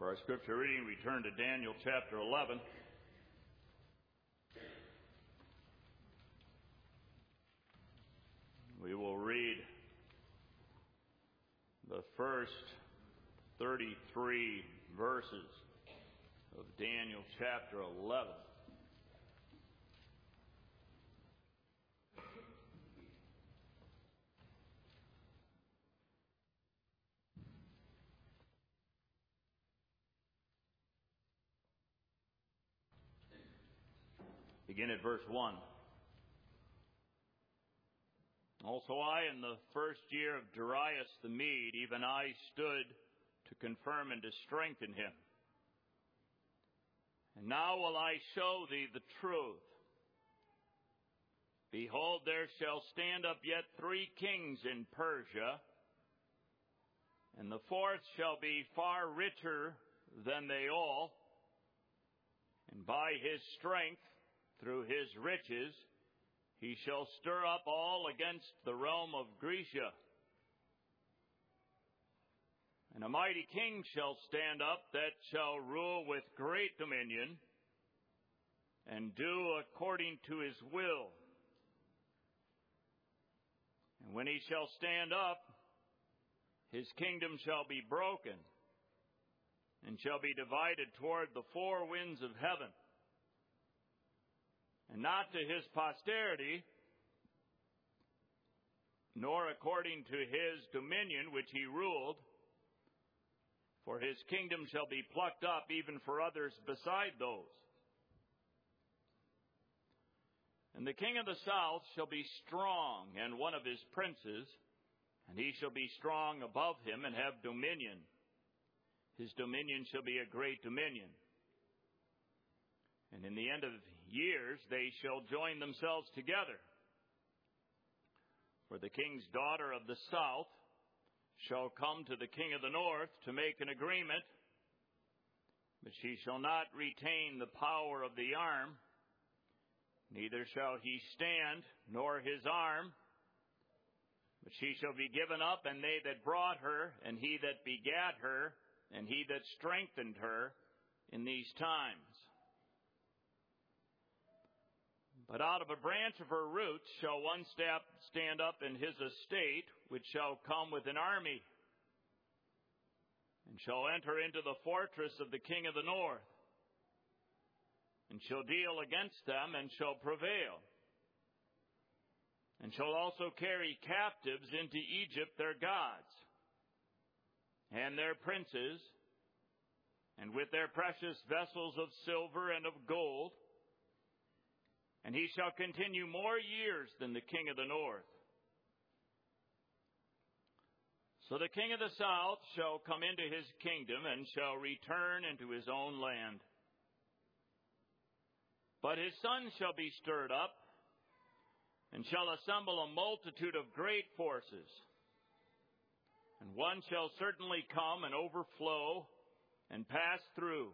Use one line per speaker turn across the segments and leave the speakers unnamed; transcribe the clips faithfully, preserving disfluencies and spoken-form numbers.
For our scripture reading, we turn to Daniel chapter eleven. We will read the first thirty-three verses of Daniel chapter eleven. Begin at verse one. Also I, in the first year of Darius the Mede, even I stood to confirm and to strengthen him. And now will I show thee the truth. Behold, there shall stand up yet three kings in Persia, and the fourth shall be far richer than they all, and by his strength, through his riches, he shall stir up all against the realm of Grecia. And a mighty king shall stand up that shall rule with great dominion and do according to his will. And when he shall stand up, his kingdom shall be broken and shall be divided toward the four winds of heaven. And not to his posterity, nor according to his dominion which he ruled, for his kingdom shall be plucked up even for others beside those. And the king of the south shall be strong, and one of his princes, and he shall be strong above him and have dominion. His dominion shall be a great dominion. And in the end of years they shall join themselves together. For the king's daughter of the south shall come to the king of the north to make an agreement, but she shall not retain the power of the arm, neither shall he stand, nor his arm, but she shall be given up, and they that brought her, and he that begat her, and he that strengthened her in these times. But out of a branch of her roots shall one step stand up in his estate, which shall come with an army, and shall enter into the fortress of the king of the north, and shall deal against them, and shall prevail, and shall also carry captives into Egypt their gods, and their princes, and with their precious vessels of silver and of gold, and he shall continue more years than the king of the north. So the king of the south shall come into his kingdom, and shall return into his own land. But his son shall be stirred up, and shall assemble a multitude of great forces. And one shall certainly come and overflow and pass through.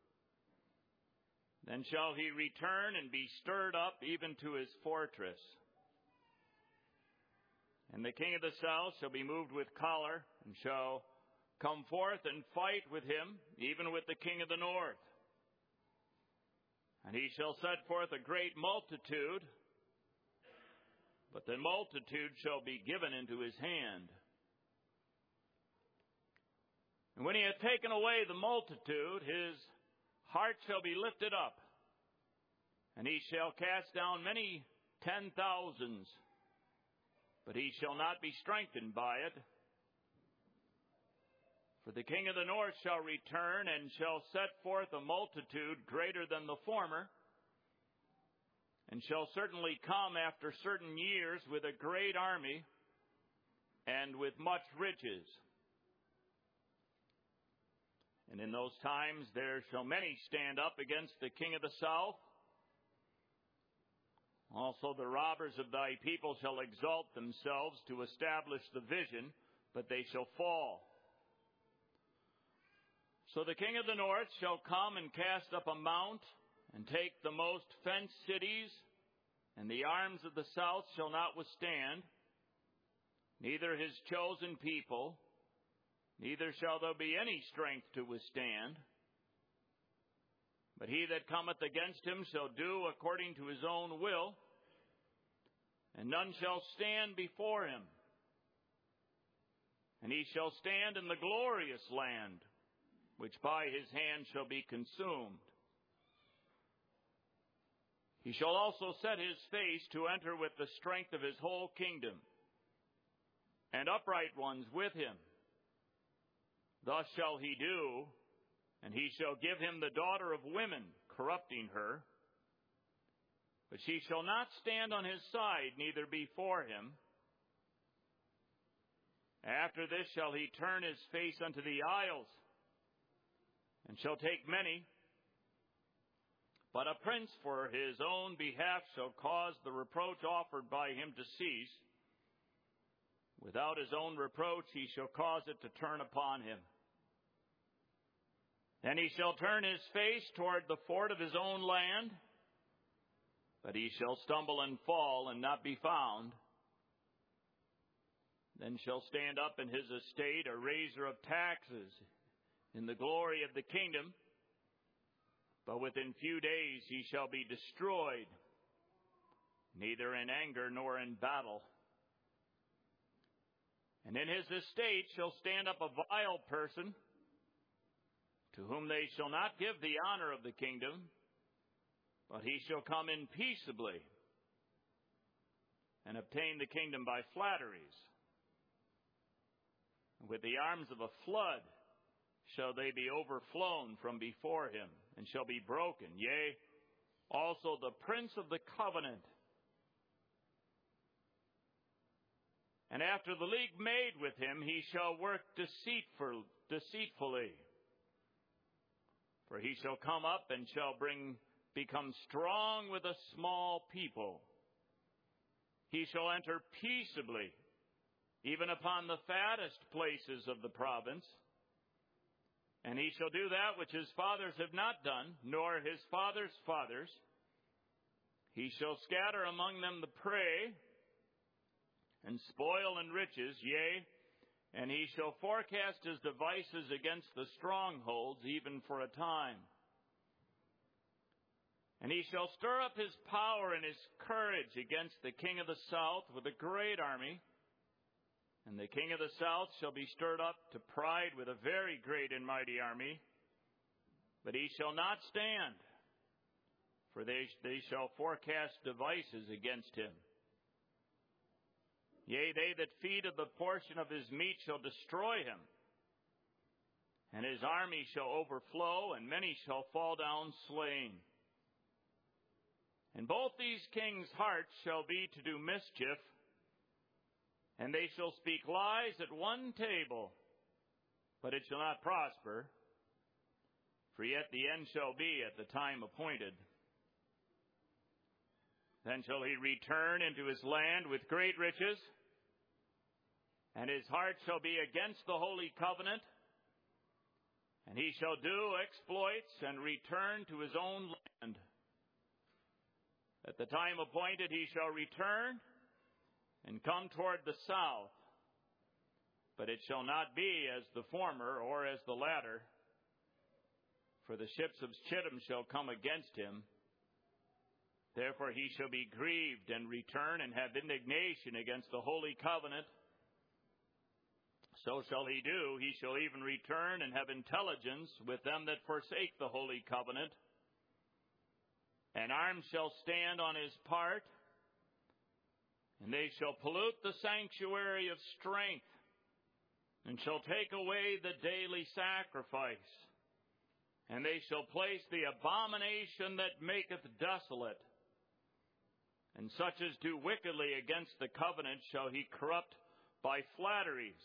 Then shall he return and be stirred up even to his fortress. And the king of the south shall be moved with choler, and shall come forth and fight with him, even with the king of the north. And he shall set forth a great multitude, but the multitude shall be given into his hand. And when he hath taken away the multitude, his heart shall be lifted up, and he shall cast down many ten thousands, but he shall not be strengthened by it. For the king of the north shall return, and shall set forth a multitude greater than the former, and shall certainly come after certain years with a great army, and with much riches. And in those times there shall many stand up against the king of the south. Also the robbers of thy people shall exalt themselves to establish the vision, but they shall fall. So the king of the north shall come and cast up a mount, and take the most fenced cities, and the arms of the south shall not withstand, neither his chosen people, neither shall there be any strength to withstand. But he that cometh against him shall do according to his own will, and none shall stand before him. And he shall stand in the glorious land, which by his hand shall be consumed. He shall also set his face to enter with the strength of his whole kingdom, and upright ones with him. Thus shall he do, and he shall give him the daughter of women, corrupting her. But she shall not stand on his side, neither before him. After this shall he turn his face unto the isles, and shall take many. But a prince for his own behalf shall cause the reproach offered by him to cease. Without his own reproach he shall cause it to turn upon him. Then he shall turn his face toward the fort of his own land, but he shall stumble and fall and not be found. Then shall stand up in his estate a raiser of taxes in the glory of the kingdom, but within few days he shall be destroyed, neither in anger nor in battle. And in his estate shall stand up a vile person, to whom they shall not give the honor of the kingdom, but he shall come in peaceably, and obtain the kingdom by flatteries. And with the arms of a flood shall they be overflown from before him, and shall be broken, yea, also the prince of the covenant. And after the league made with him, he shall work deceitful, deceitfully. For he shall come up and shall bring become strong with a small people. He shall enter peaceably, even upon the fattest places of the province. And he shall do that which his fathers have not done, nor his fathers' fathers. He shall scatter among them the prey, and spoil and riches, yea, and he shall forecast his devices against the strongholds, even for a time. And he shall stir up his power and his courage against the king of the south with a great army. And the king of the south shall be stirred up to pride with a very great and mighty army. But he shall not stand, for they, they shall forecast devices against him. Yea, they that feed of the portion of his meat shall destroy him. And his army shall overflow, and many shall fall down slain. And both these kings' hearts shall be to do mischief, and they shall speak lies at one table, but it shall not prosper, for yet the end shall be at the time appointed. Then shall he return into his land with great riches, and his heart shall be against the holy covenant, and he shall do exploits and return to his own land. At the time appointed he shall return and come toward the south, but it shall not be as the former or as the latter, for the ships of Chittim shall come against him. Therefore he shall be grieved and return and have indignation against the holy covenant. So shall he do. He shall even return and have intelligence with them that forsake the holy covenant. And arms shall stand on his part, and they shall pollute the sanctuary of strength, and shall take away the daily sacrifice. And they shall place the abomination that maketh desolate. And such as do wickedly against the covenant shall he corrupt by flatteries.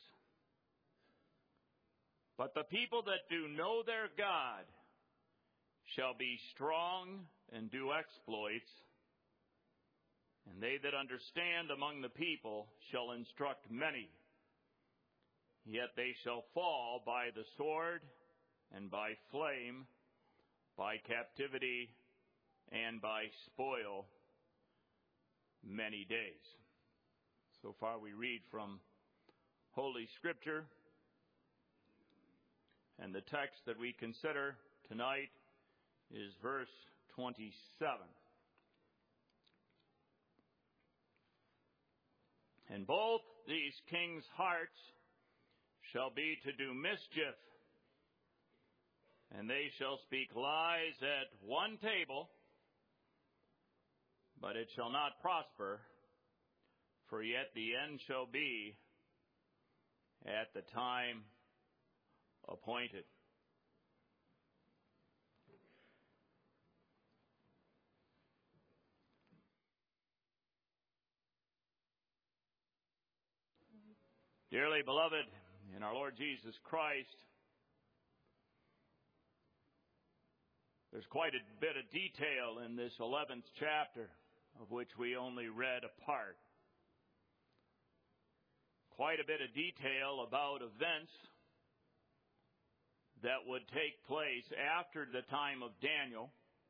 But the people that do know their God shall be strong and do exploits. And they that understand among the people shall instruct many. Yet they shall fall by the sword and by flame, by captivity and by spoil many days. So far we read from Holy Scripture. And the text that we consider tonight is verse twenty-seven. And both these kings' hearts shall be to do mischief, and they shall speak lies at one table, but it shall not prosper, for yet the end shall be at the time appointed. Dearly beloved in our Lord Jesus Christ, there's quite a bit of detail in this eleventh chapter, of which we only read a part. Quite a bit of detail about events that would take place after the time of Daniel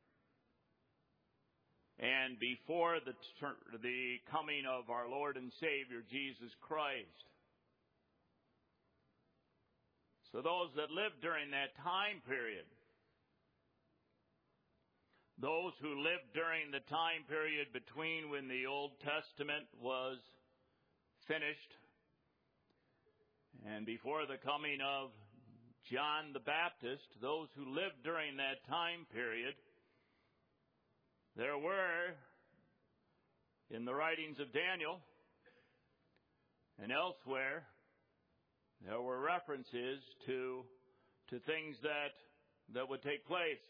and before the, the coming of our Lord and Savior Jesus Christ. So those that lived during that time period, those who lived during the time period between when the Old Testament was finished and before the coming of John the Baptist, those who lived during that time period, there were, in the writings of Daniel and elsewhere, there were references to, to things that, that would take place.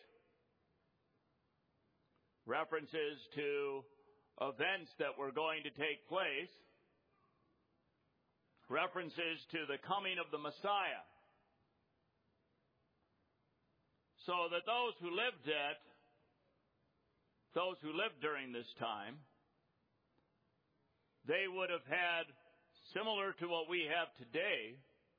References to events that were going to take place. References to the coming of the Messiah. So that those who lived at, those who lived during this time, they would have had, similar to what we have today,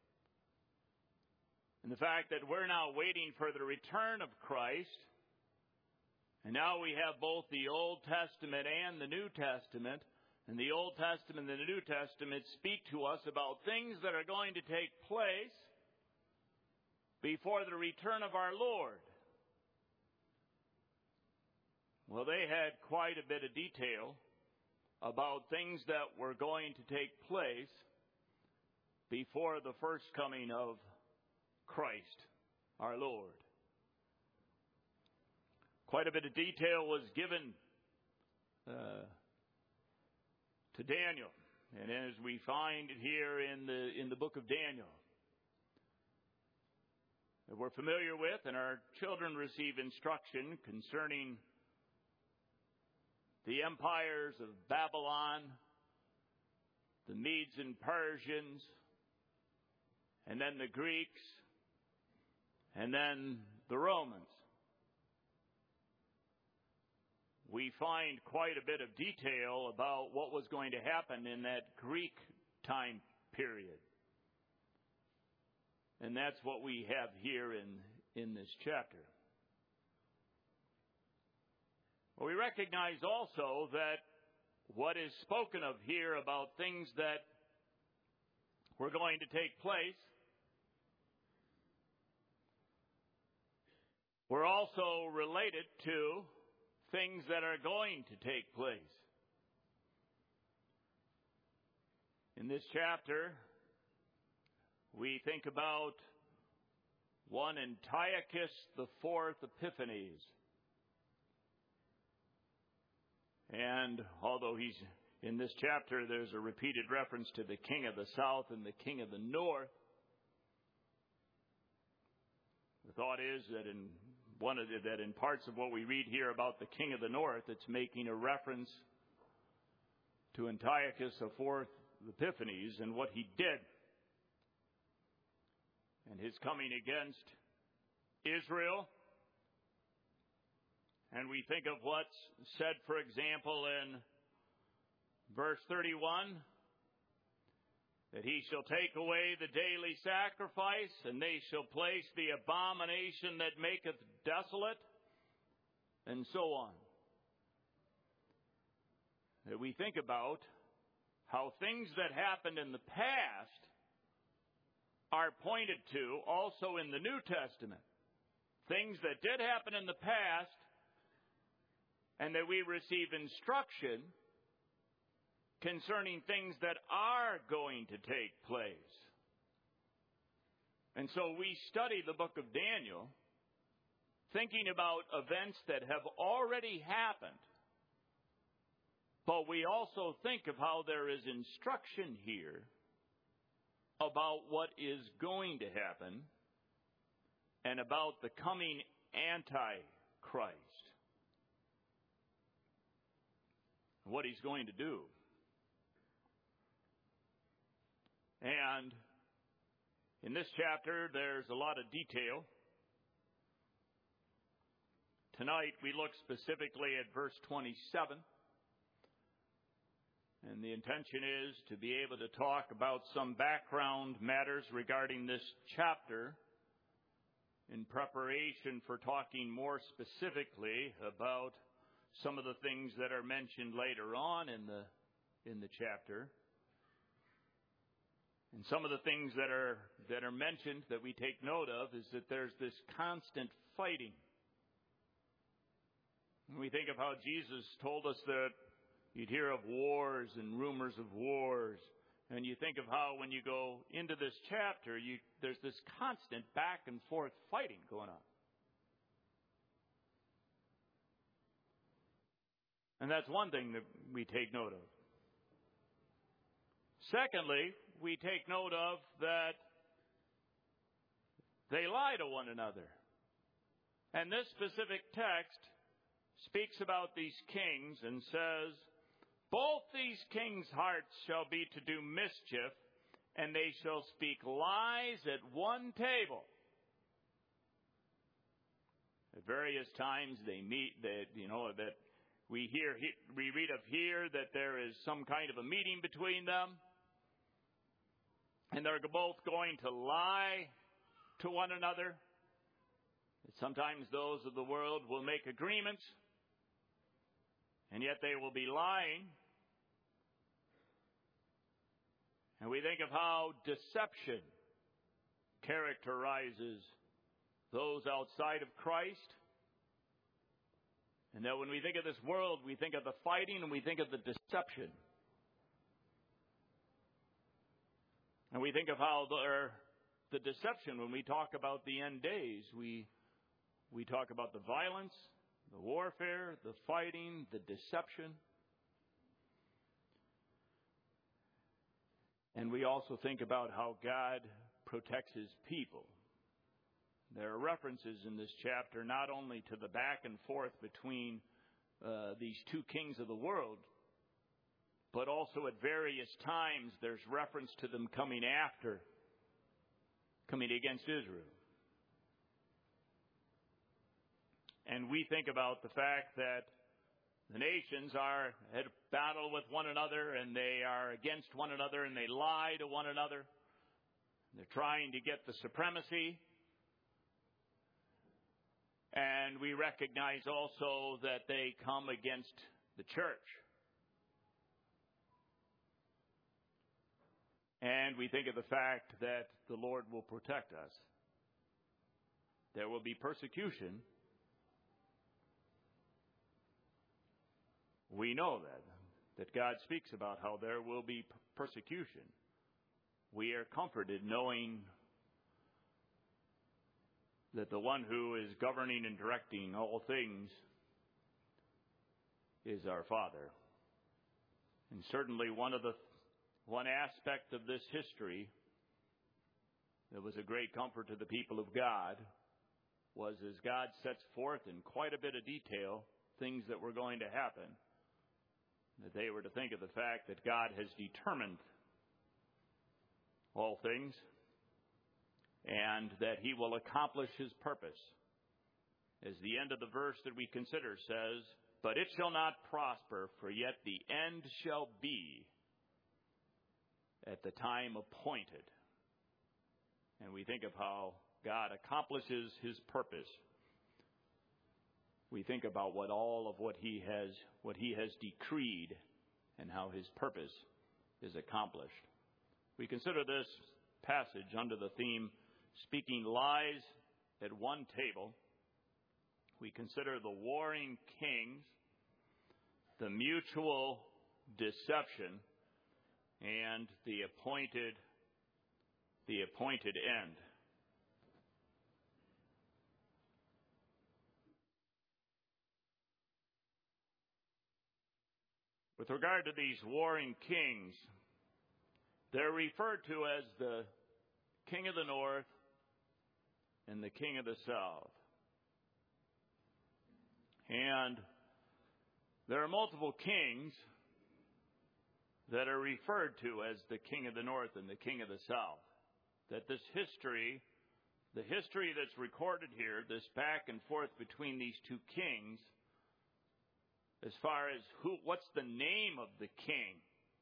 and the fact that we're now waiting for the return of Christ, and now we have both the Old Testament and the New Testament, and the Old Testament and the New Testament speak to us about things that are going to take place before the return of our Lord. Well, they had quite a bit of detail about things that were going to take place before the first coming of Christ, our Lord. Quite a bit of detail was given uh, to Daniel, and as we find it here in the in the book of Daniel, that we're familiar with, and our children receive instruction concerning the empires of Babylon, the Medes and Persians, and then the Greeks, and then the Romans. We find quite a bit of detail about what was going to happen in that Greek time period. And that's what we have here in, in this chapter. Well, we recognize also that what is spoken of here about things that were going to take place were also related to things that are going to take place. In this chapter, we think about one Antiochus the Fourth Epiphanes. And although he's in this chapter, there's a repeated reference to the king of the south and the king of the north. The thought is that in one of the, that in parts of what we read here about the king of the north, it's making a reference to Antiochus the Fourth Epiphanes and what he did, and his coming against Israel. And we think of what's said, for example, in verse thirty-one, that he shall take away the daily sacrifice, and they shall place the abomination that maketh desolate, and so on. That we think about how things that happened in the past are pointed to also in the New Testament. Things that did happen in the past, and that we receive instruction concerning things that are going to take place. And so we study the book of Daniel, thinking about events that have already happened. But we also think of how there is instruction here about what is going to happen and about the coming Antichrist. What he's going to do. And in this chapter, there's a lot of detail. Tonight, we look specifically at verse twenty-seven. And the intention is to be able to talk about some background matters regarding this chapter in preparation for talking more specifically about some of the things that are mentioned later on in the in the chapter. And some of the things that are that are mentioned that we take note of is that there's this constant fighting. When we think of how Jesus told us that you'd hear of wars and rumors of wars, and you think of how when you go into this chapter, you, there's this constant back and forth fighting going on. And that's one thing that we take note of. Secondly, we take note of that they lie to one another. And this specific text speaks about these kings and says, both these kings' hearts shall be to do mischief, and they shall speak lies at one table. At various times they meet, that you know that we hear, we read of here that there is some kind of a meeting between them, and they're both going to lie to one another. Sometimes those of the world will make agreements, and yet they will be lying. And we think of how deception characterizes those outside of Christ. And that when we think of this world, we think of the fighting and we think of the deception. And we think of how the, the deception, when we talk about the end days, we, we talk about the violence, the warfare, the fighting, the deception. And we also think about how God protects His people. There are references in this chapter not only to the back and forth between uh, these two kings of the world, but also at various times there's reference to them coming after, coming against Israel. And we think about the fact that the nations are at battle with one another, and they are against one another, and they lie to one another. They're trying to get the supremacy. And we recognize also that they come against the church. And we think of the fact that the Lord will protect us. There will be persecution. We know that, that God speaks about how there will be persecution. We are comforted knowing that the one who is governing and directing all things is our Father. And certainly one of the one aspect of this history that was a great comfort to the people of God was as God sets forth in quite a bit of detail things that were going to happen, that they were to think of the fact that God has determined all things and that He will accomplish His purpose. As the end of the verse that we consider says, but it shall not prosper, for yet the end shall be at the time appointed. And we think of how God accomplishes His purpose. We think about what all of what He has, what He has decreed and how His purpose is accomplished. We consider this passage under the theme, Speaking Lies at One Table. We consider the warring kings, the mutual deception, and the appointed, the appointed end. With regard to these warring kings, they're referred to as the king of the north and the king of the south. And there are multiple kings that are referred to as the king of the north and the king of the south. That this history, the history that's recorded here, this back and forth between these two kings, as far as who, what's the name of the king?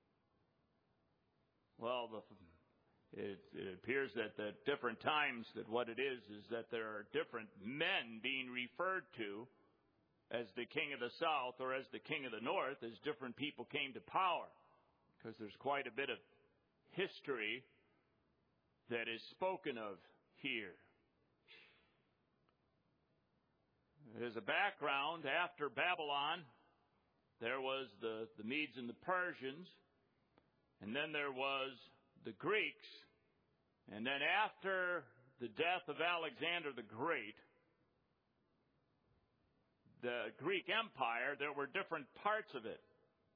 Well, the, it, it appears that at different times that what it is is that there are different men being referred to as the king of the south or as the king of the north as different people came to power, because there's quite a bit of history that is spoken of here. As a background, after Babylon, there was the, the Medes and the Persians, and then there was the Greeks, and then after the death of Alexander the Great, the Greek Empire, there were different parts of it.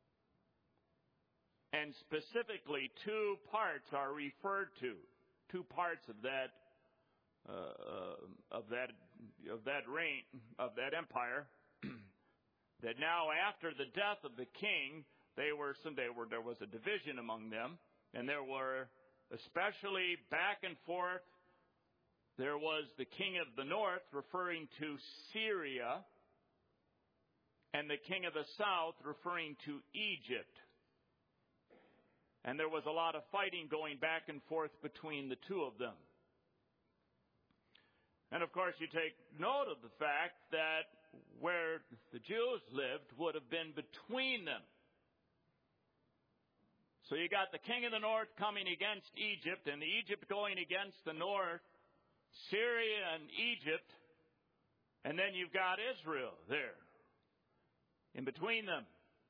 And specifically, two parts are referred to, two parts of that, uh, uh, of that, of that reign, of that empire. That now, after the death of the king, they were some. They were there was a division among them, and there were, especially back and forth, there was the king of the north, referring to Syria, and the king of the south, referring to Egypt. And there was a lot of fighting going back and forth between the two of them. And of course, you take note of the fact that where the Jews lived would have been between them. So you got the king of the north coming against Egypt, and the Egypt going against the north, Syria and Egypt, and then you've got Israel there, in between them.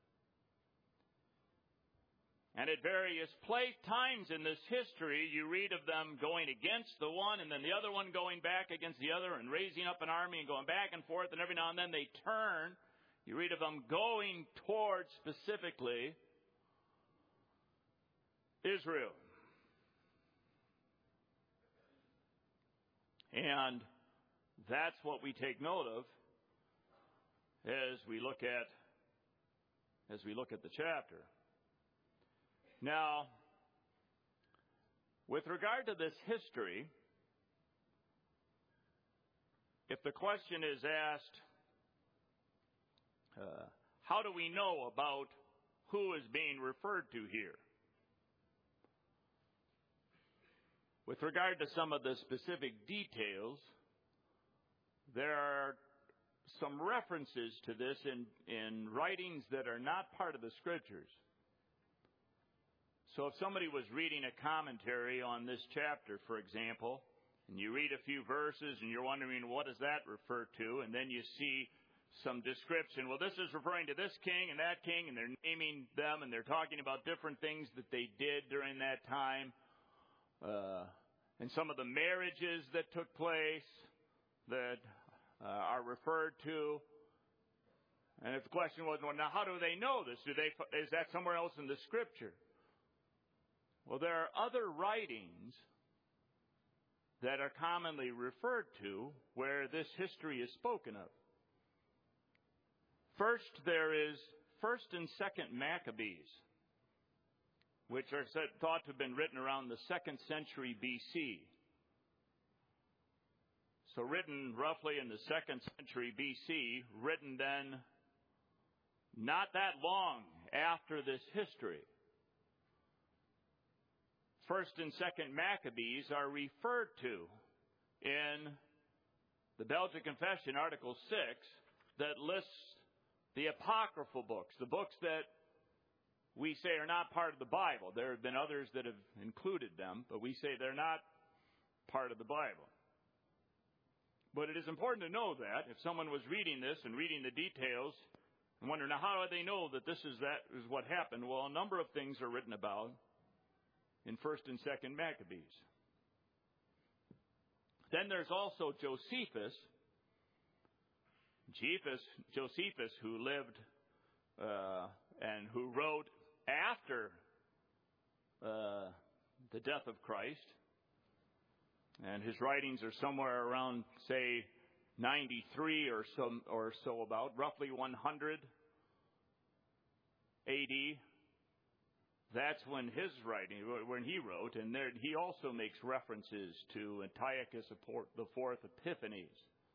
And at various place, times in this history, you read of them going against the one and then the other one going back against the other and raising up an army and going back and forth, and every now and then they turn. You read of them going towards specifically Israel. And that's what we take note of as we look at as we look at the chapter. Now, with regard to this history, if the question is asked, uh, how do we know about who is being referred to here? With regard to some of the specific details, there are some references to this in, in writings that are not part of the Scriptures. So if somebody was reading a commentary on this chapter, for example, and you read a few verses and you're wondering what does that refer to, and then you see some description, well, this is referring to this king and that king, and they're naming them, and they're talking about different things that they did during that time, uh, and some of the marriages that took place that uh, are referred to. And if the question was, well, now how do they know this? Do they, is that somewhere else in the Scripture? Well, there are other writings that are commonly referred to where this history is spoken of. First, there is First and Second Maccabees, which are thought to have been written around the second century B C. So written roughly in the second century B C, written then not that long after this history. First and Second Maccabees are referred to in the Belgic Confession, Article six, that lists the apocryphal books, the books that we say are not part of the Bible. There have been others that have included them, but we say they're not part of the Bible. But it is important to know that if someone was reading this and reading the details and wondering, now how do they know that this is that is what happened? Well, a number of things are written about in First and Second Maccabees. Then there's also Josephus, Josephus, Josephus who lived uh, and who wrote after uh, the death of Christ. And his writings are somewhere around, say, ninety-three or so, or so about, roughly one hundred A D. That's when his writing, when he wrote, and there, he also makes references to Antiochus the Fourth Epiphanes.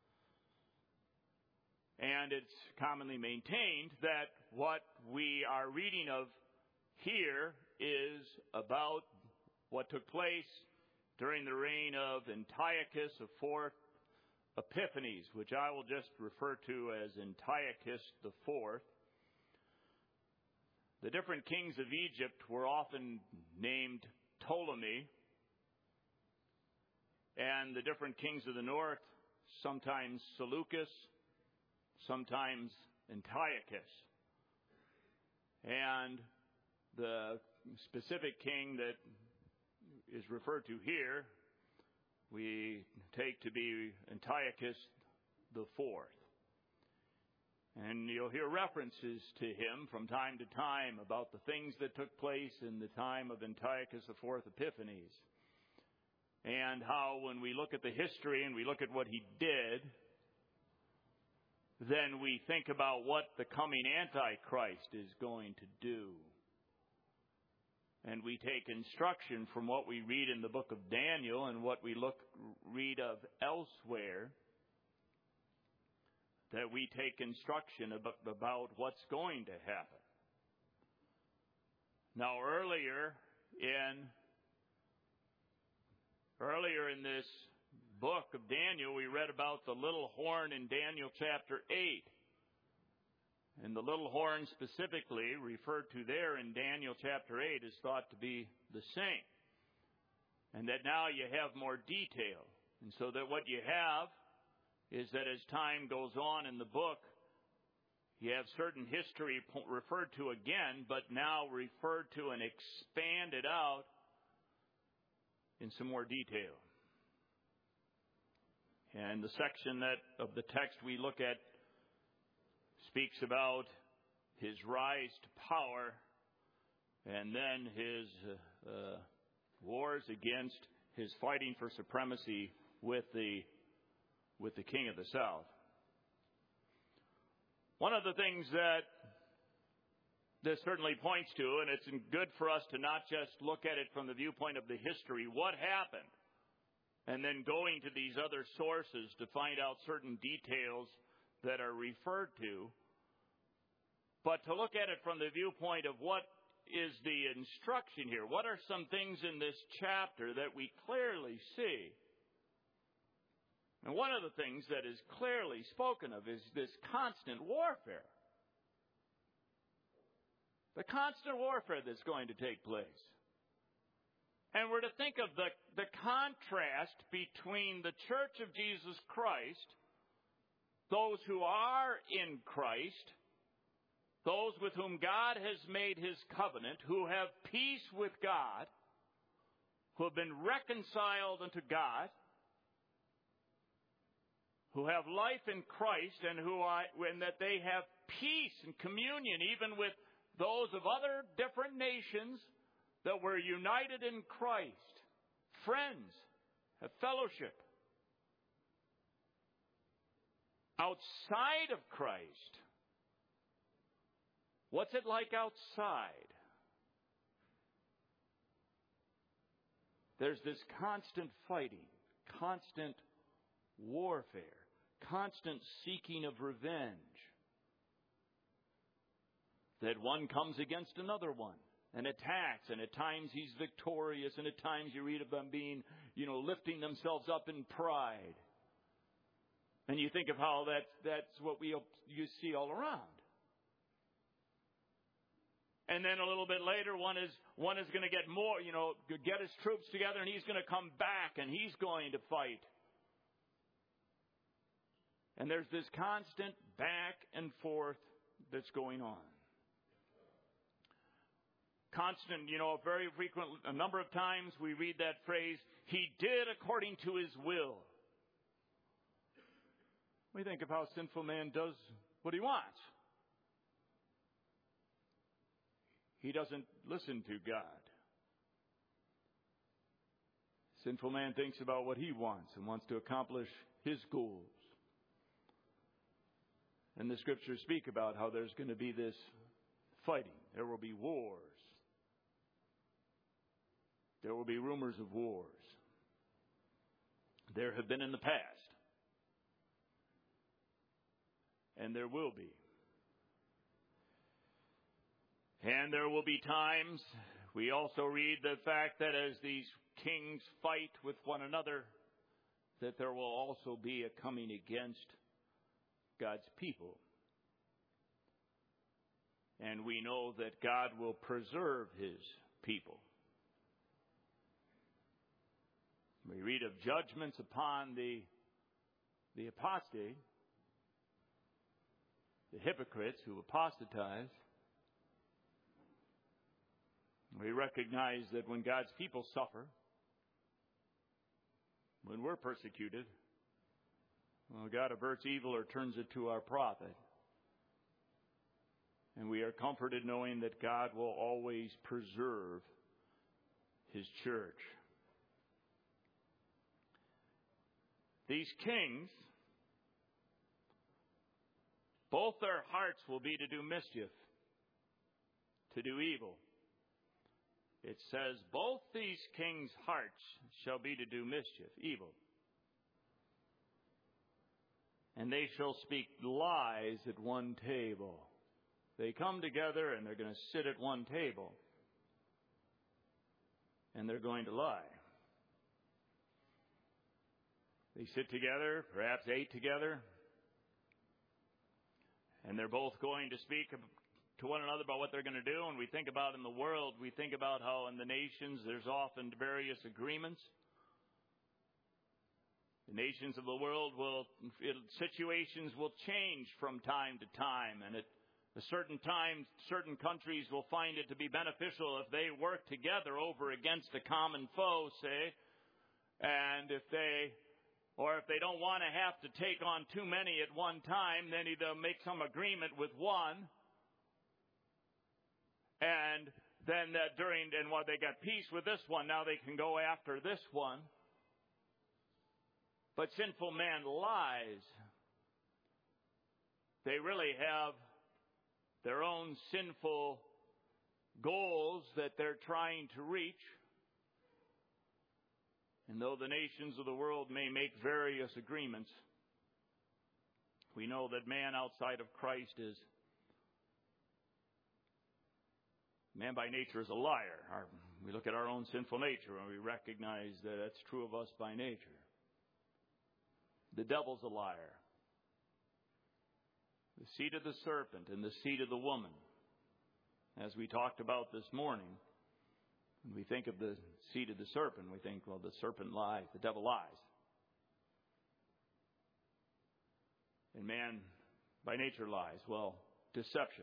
And it's commonly maintained that what we are reading of here is about what took place during the reign of Antiochus the Fourth Epiphanes, which I will just refer to as Antiochus the Fourth. The different kings of Egypt were often named Ptolemy, and the different kings of the north, sometimes Seleucus, sometimes Antiochus. And the specific king that is referred to here, we take to be Antiochus the Fourth. And you'll hear references to him from time to time about the things that took place in the time of Antiochus the Fourth Epiphanes. And how when we look at the history and we look at what he did, then we think about what the coming Antichrist is going to do. And we take instruction from what we read in the book of Daniel and what we look read of elsewhere, that we take instruction about, about what's going to happen. Now, earlier in earlier in this book of Daniel, we read about the little horn in Daniel chapter eight. And the little horn specifically referred to there in Daniel chapter eight is thought to be the saint. And that now you have more detail. And so that what you have is that as time goes on in the book, you have certain history referred to again, but now referred to and expanded out in some more detail. And the section that of the text we look at speaks about his rise to power and then his uh, uh, wars against his fighting for supremacy with the with the king of the south. One of the things that this certainly points to, and it's good for us to not just look at it from the viewpoint of the history, what happened, and then going to these other sources to find out certain details that are referred to, but to look at it from the viewpoint of what is the instruction here. What are some things in this chapter that we clearly see? And one of the things that is clearly spoken of is this constant warfare. The constant warfare that's going to take place. And we're to think of the, the contrast between the Church of Jesus Christ, those who are in Christ, those with whom God has made his covenant, who have peace with God, who have been reconciled unto God, who have life in Christ, and who I, and that they have peace and communion even with those of other different nations that were united in Christ. Friends, have fellowship. Outside of Christ, what's it like outside? There's this constant fighting, constant warfare, constant seeking of revenge. That one comes against another one and attacks, and at times he's victorious, and at times you read of them being, you know, lifting themselves up in pride. And you think of how that, that's what we you see all around. And then a little bit later, one is one is going to get more, you know, get his troops together, and he's going to come back, and he's going to fight. And there's this constant back and forth that's going on. Constant, you know, very frequent, a number of times we read that phrase, he did according to his will. We think of how sinful man does what he wants. He doesn't listen to God. Sinful man thinks about what he wants and wants to accomplish his goals. And the scriptures speak about how there's going to be this fighting. There will be wars. There will be rumors of wars. There have been in the past. And there will be. And there will be times, we also read the fact that as these kings fight with one another, that there will also be a coming against God's people. And we know that God will preserve his people. We read of judgments upon the, the apostate, the hypocrites who apostatize. We recognize that when God's people suffer, when we're persecuted, well, God averts evil or turns it to our profit. And we are comforted knowing that God will always preserve his church. These kings, both their hearts will be to do mischief, to do evil. It says, both these kings' hearts shall be to do mischief, evil. And they shall speak lies at one table. They come together and they're going to sit at one table. And they're going to lie. They sit together, perhaps eight together. And they're both going to speak to one another about what they're going to do. And we think about in the world, we think about how in the nations there's often various agreements. The nations of the world will, it, situations will change from time to time. And at a certain time, certain countries will find it to be beneficial if they work together over against a common foe, say. And if they, or if they don't want to have to take on too many at one time, then they'll make some agreement with one. And then uh, during, and while they got peace with this one, now they can go after this one. But sinful man lies. They really have their own sinful goals that they're trying to reach. And though the nations of the world may make various agreements, we know that man outside of Christ is man by nature is a liar. Our, we look at our own sinful nature and we recognize that that's true of us by nature. The devil's a liar. The seed of the serpent and the seed of the woman. As we talked about this morning, when we think of the seed of the serpent, we think, well, the serpent lies, the devil lies. And man by nature lies. Well, deception.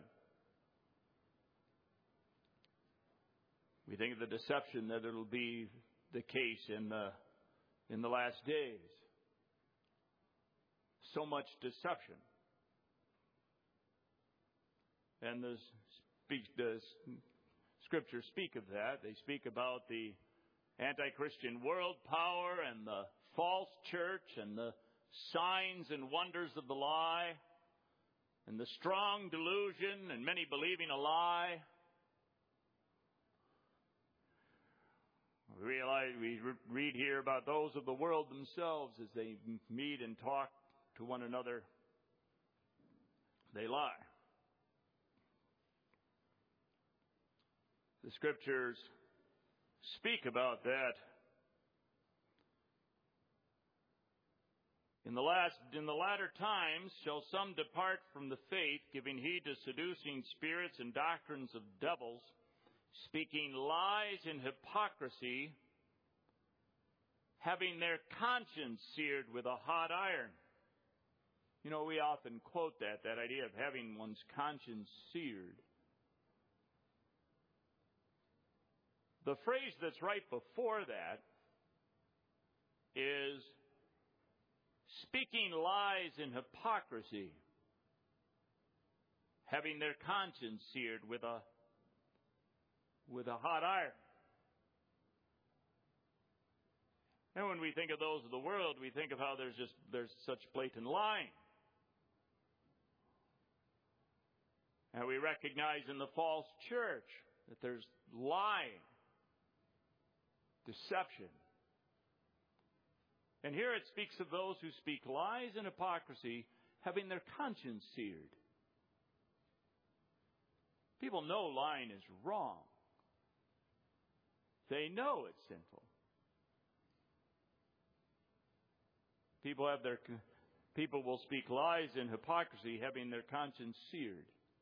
We think of the deception that it'll be the case in the in the last days. So much deception. And the, speak, the scriptures speak of that. They speak about the anti-Christian world power and the false church and the signs and wonders of the lie and the strong delusion and many believing a lie. We realize, we read here about those of the world themselves as they meet and talk to one another. They lie. The scriptures speak about that In the last, in the latter times shall some depart from the faith, giving heed to seducing spirits and doctrines of devils, speaking lies in hypocrisy, having their conscience seared with a hot iron. You know, we often quote that, that idea of having one's conscience seared. The phrase that's right before that is speaking lies in hypocrisy, having their conscience seared with a with a hot iron. And when we think of those of the world, we think of how there's just there's such blatant lying. And we recognize in the false church that there's lying, deception. And here it speaks of those who speak lies and hypocrisy, having their conscience seared. People know lying is wrong. They know it's sinful. People have their people will speak lies and hypocrisy, having their conscience seared.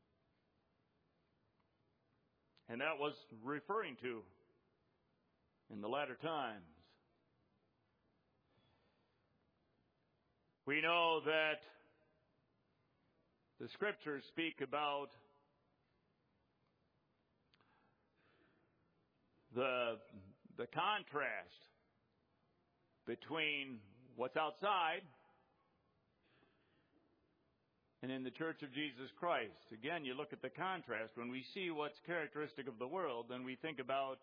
And that was referring to in the latter times. We know that the Scriptures speak about the, the contrast between what's outside and in the Church of Jesus Christ. Again, you look at the contrast. When we see what's characteristic of the world, then we think about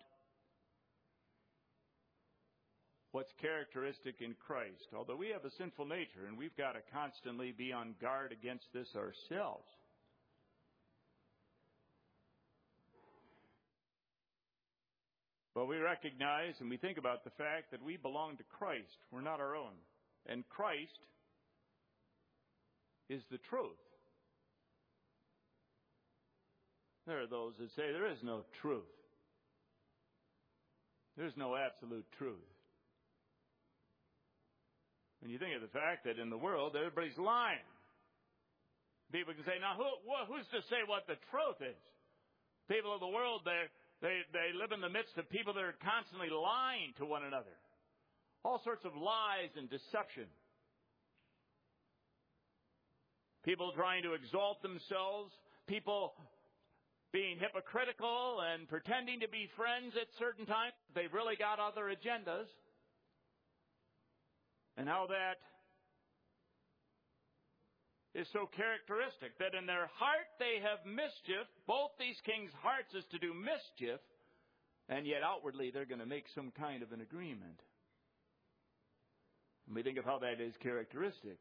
what's characteristic in Christ. Although we have a sinful nature, and we've got to constantly be on guard against this ourselves. But we recognize and we think about the fact that we belong to Christ. We're not our own. And Christ is the truth. There are those that say there is no truth. There's no absolute truth. When you think of the fact that in the world, everybody's lying. People can say, now, who, who's to say what the truth is? People of the world, they they they live in the midst of people that are constantly lying to one another. All sorts of lies and deception. People trying to exalt themselves. People being hypocritical and pretending to be friends at certain times. They've really got other agendas. And how that is so characteristic that in their heart they have mischief. Both these kings' hearts is to do mischief, and yet outwardly they're going to make some kind of an agreement. And we think of how that is characteristic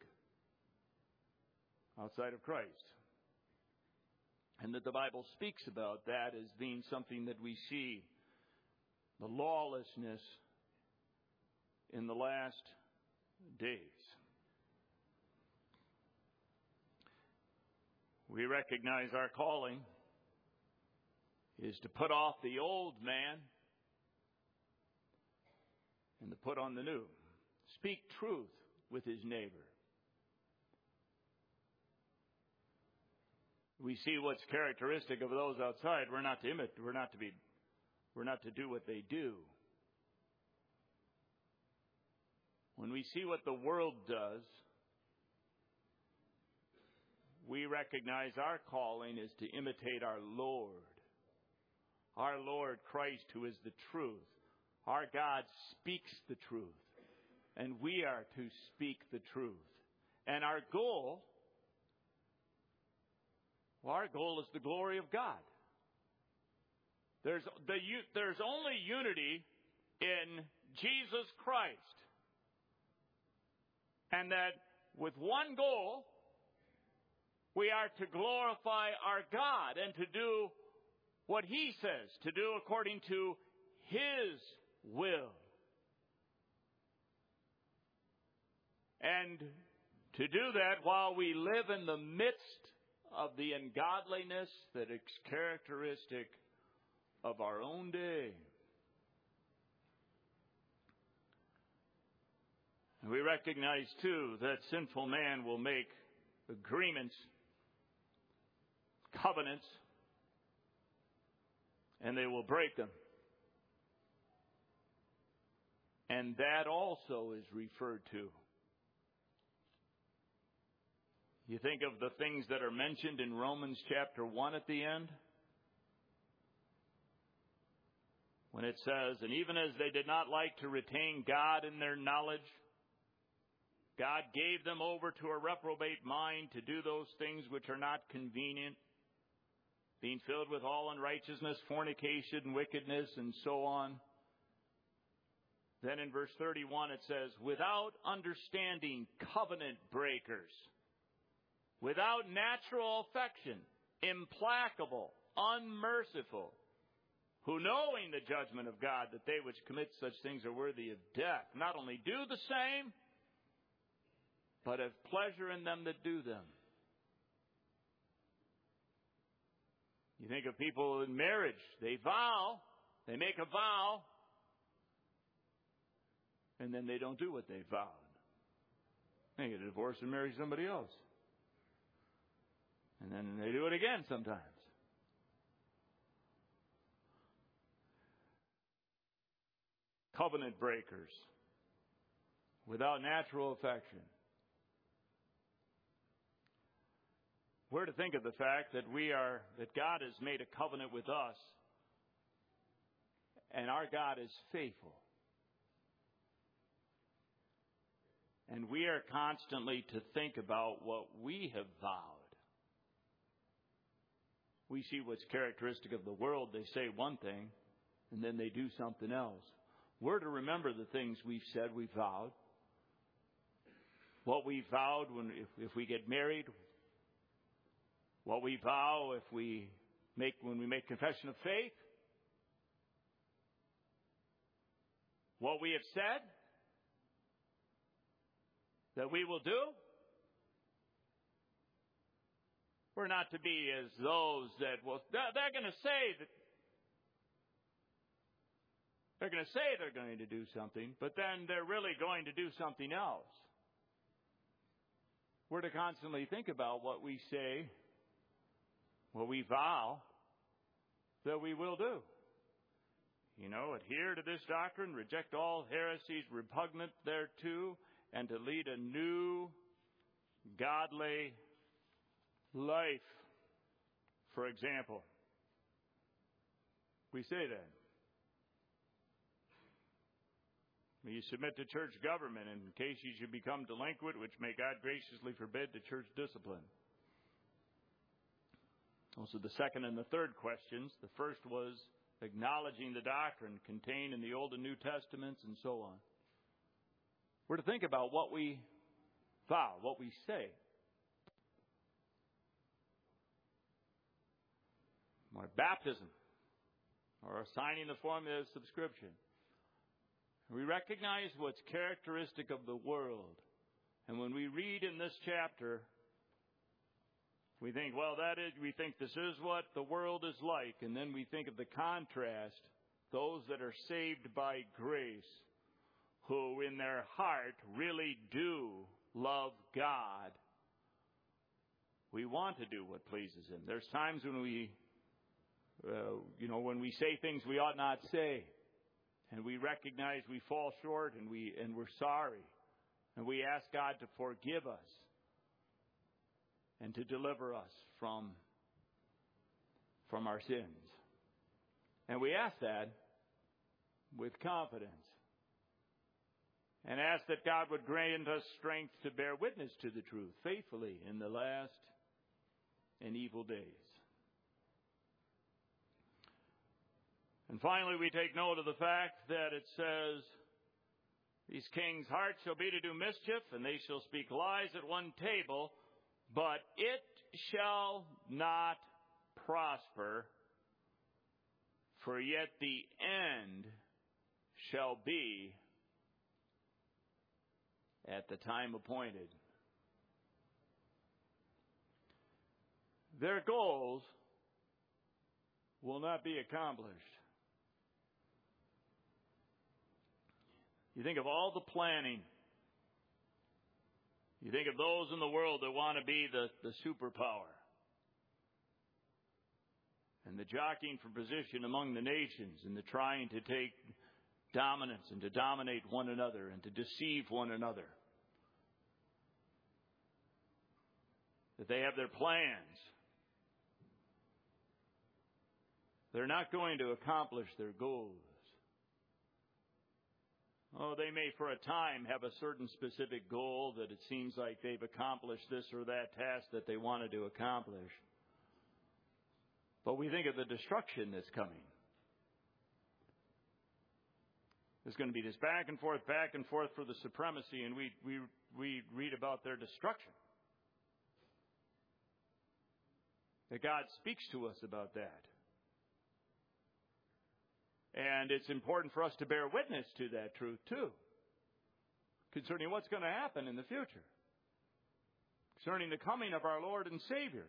outside of Christ. And that the Bible speaks about that as being something that we see, the lawlessness in the last days. We recognize our calling is to put off the old man and to put on the new. Speak truth with his neighbor. We see what's characteristic of those outside. We're not to imitate. We're not to be. We're not to do what they do. When we see what the world does, we recognize our calling is to imitate our Lord. Our Lord Christ, who is the truth. Our God speaks the truth. And we are to speak the truth. And our goal, well, our goal is the glory of God. There's, the, there's only unity in Jesus Christ. And that with one goal, we are to glorify our God and to do what He says, to do according to His will. And to do that while we live in the midst of the ungodliness that is characteristic of our own day. And we recognize, too, that sinful man will make agreements, covenants, and they will break them. And that also is referred to. You think of the things that are mentioned in Romans chapter one at the end? When it says, and even as they did not like to retain God in their knowledge, God gave them over to a reprobate mind to do those things which are not convenient, being filled with all unrighteousness, fornication, wickedness, and so on. Then in verse thirty-one it says, without understanding, covenant breakers, without natural affection, implacable, unmerciful, who knowing the judgment of God, that they which commit such things are worthy of death, not only do the same, but have pleasure in them that do them. You think of people in marriage, they vow, they make a vow, and then they don't do what they vowed. They get a divorce and marry somebody else. And then they do it again sometimes. Covenant breakers, without natural affection. We're to think of the fact that we are, that God has made a covenant with us, and our God is faithful. And we are constantly to think about what we have vowed. We see what's characteristic of the world. They say one thing, and then they do something else. We're to remember the things we've said we vowed. What we vowed when if, if we get married. What we vow if we make when we make confession of faith. What we have said that we will do. We're not to be as those that will, they're going to say that, they're going to say they're going to do something, but then they're really going to do something else. We're to constantly think about what we say, what we vow that we will do. You know, adhere to this doctrine, reject all heresies repugnant thereto, and to lead a new, godly life. For example, we say that. You submit to church government in case you should become delinquent, which may God graciously forbid, to church discipline. Also, the second and the third questions. The first was acknowledging the doctrine contained in the Old and New Testaments and so on. We're to think about what we vow, what we say. Or baptism, or signing the formula of subscription. We recognize what's characteristic of the world. And when we read in this chapter, we think, well, that is, we think this is what the world is like. And then we think of the contrast, those that are saved by grace, who in their heart really do love God. We want to do what pleases Him. There's times when we, uh, you know, when we say things we ought not say. And we recognize we fall short and we and we're sorry. And we ask God to forgive us and to deliver us from, from our sins. And we ask that with confidence. And ask that God would grant us strength to bear witness to the truth faithfully in the last and evil days. And finally, we take note of the fact that it says, these kings' hearts shall be to do mischief, and they shall speak lies at one table, but it shall not prosper, for yet the end shall be at the time appointed. Their goals will not be accomplished. You think of all the planning You think of those in the world that want to be the, the superpower. And the jockeying for position among the nations and the trying to take dominance and to dominate one another and to deceive one another. That they have their plans. They're not going to accomplish their goals. Oh, they may for a time have a certain specific goal that it seems like they've accomplished this or that task that they wanted to accomplish. But we think of the destruction that's coming. There's going to be this back and forth, back and forth for the supremacy, and we we we read about their destruction. That God speaks to us about that. And it's important for us to bear witness to that truth, too, concerning what's going to happen in the future, concerning the coming of our Lord and Savior.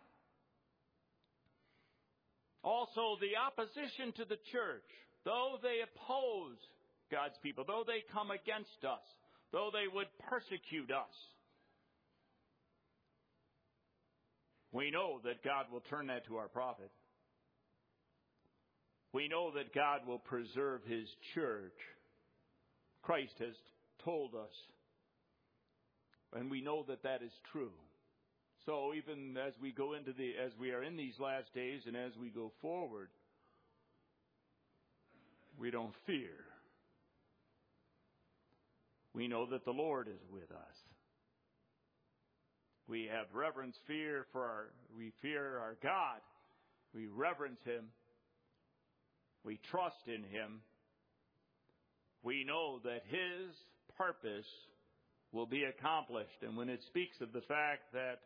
Also, the opposition to the church, though they oppose God's people, though they come against us, though they would persecute us, we know that God will turn that to our profit. We know that God will preserve His church. Christ has told us. And we know that that is true. So even as we go into the, as we are in these last days and as we go forward, we don't fear. We know that the Lord is with us. We have reverence, fear for our, we fear our God. We reverence Him. We trust in Him. We know that His purpose will be accomplished. And when it speaks of the fact that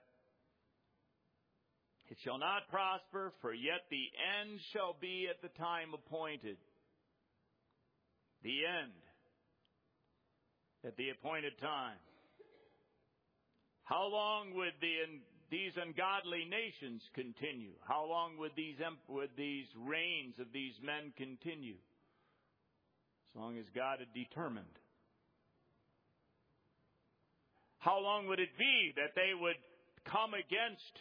it shall not prosper, for yet the end shall be at the time appointed. The end. At the appointed time. How long would the, these ungodly nations continue? How long would these, would these reigns of these men continue? As long as God had determined. How long would it be that they would come against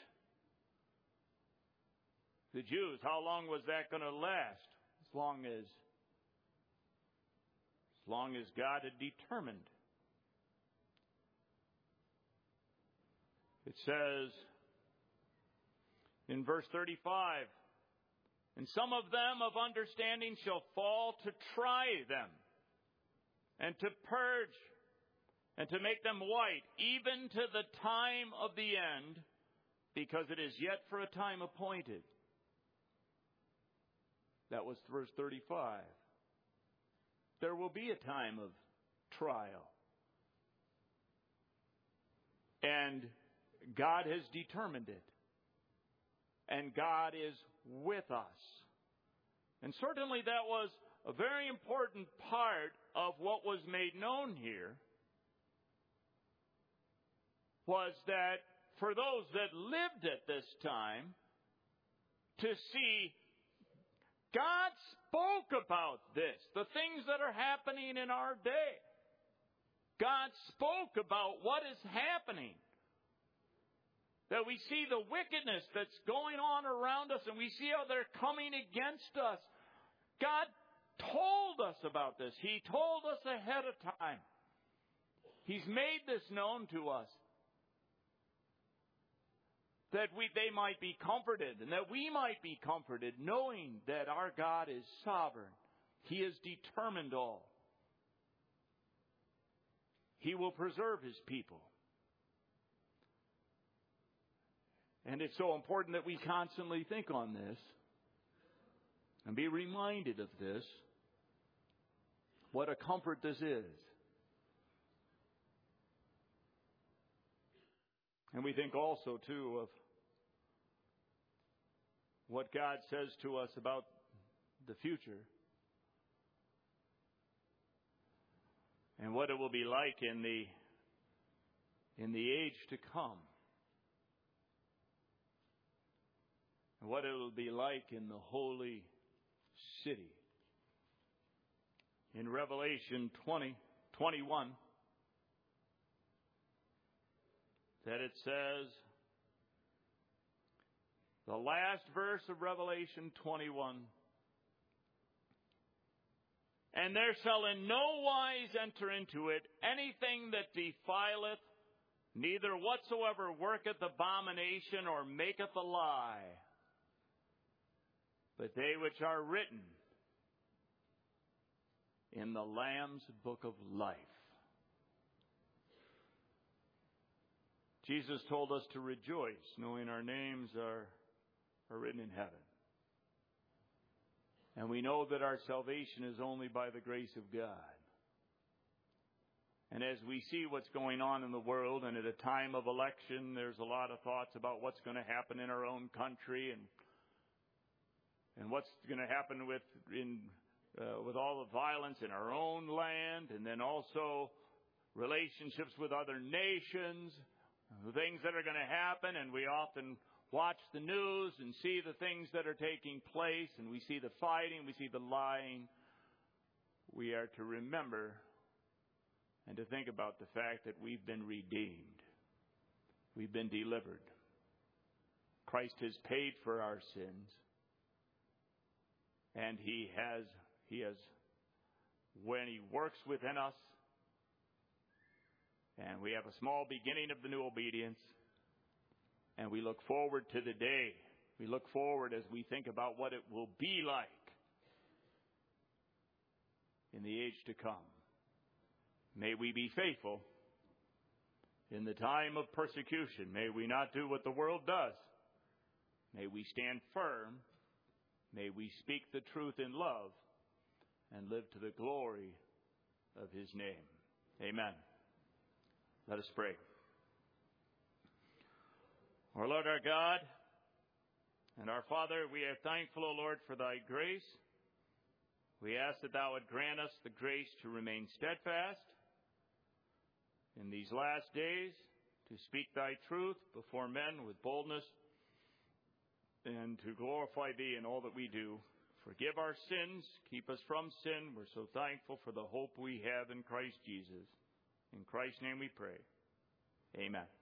the Jews? How long was that going to last? As long as, as long as God had determined. It says in verse thirty-five, and some of them of understanding shall fall to try them, and to purge, and to make them white, even to the time of the end, because it is yet for a time appointed. That was verse thirty-five. There will be a time of trial. And God has determined it. And God is with us. And certainly that was a very important part of what was made known here, was that for those that lived at this time, to see God spoke about this, the things that are happening in our day. God spoke about what is happening. That we see the wickedness that's going on around us, and we see how they're coming against us. God told us about this. He told us ahead of time. He's made this known to us. That we, they might be comforted, and that we might be comforted, knowing that our God is sovereign. He has determined all. He will preserve His people. And it's so important that we constantly think on this and be reminded of this. What a comfort this is. And we think also, too, of what God says to us about the future and what it will be like in the in the age to come. And what it will be like in the holy city. In Revelation twenty, twenty-one, that it says, the last verse of Revelation twenty-one, and there shall in no wise enter into it anything that defileth, neither whatsoever worketh abomination or maketh a lie, but they which are written in the Lamb's book of life. Jesus told us to rejoice, knowing our names are, are written in heaven. And we know that our salvation is only by the grace of God. And as we see what's going on in the world, and at a time of election, there's a lot of thoughts about what's going to happen in our own country, and and what's going to happen with in uh, with all the violence in our own land, and then also relationships with other nations, the things that are going to happen. And we often watch the news and see the things that are taking place, and we see the fighting, we see the lying. We are to remember and to think about the fact that we've been redeemed. We've been delivered. Christ has paid for our sins. And He has, He has, when He works within us, and we have a small beginning of the new obedience, and we look forward to the day. We look forward as we think about what it will be like in the age to come. May we be faithful in the time of persecution. May we not do what the world does. May we stand firm. May we speak the truth in love and live to the glory of His name. Amen. Let us pray. Our Lord, our God, and our Father, we are thankful, O Lord, for Thy grace. We ask that Thou would grant us the grace to remain steadfast in these last days, to speak Thy truth before men with boldness, and to glorify Thee in all that we do. Forgive our sins. Keep us from sin. We're so thankful for the hope we have in Christ Jesus. In Christ's name we pray. Amen.